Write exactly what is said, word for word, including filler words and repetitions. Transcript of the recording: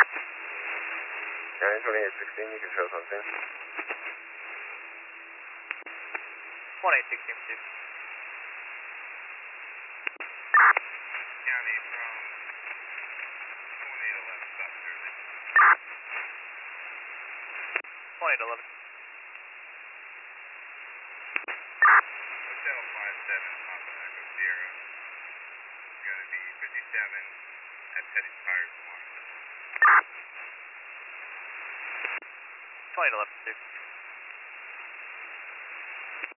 County twenty-eight sixteen, you can show something. twenty-eight sixteen, two. County from twenty-eight eleven, South Jersey. twenty-eight eleven. Hotel five seven, Papa Echo Sierra. Going to be fifty-seven at Teddy's Tires One. twenty-eight eleven, two.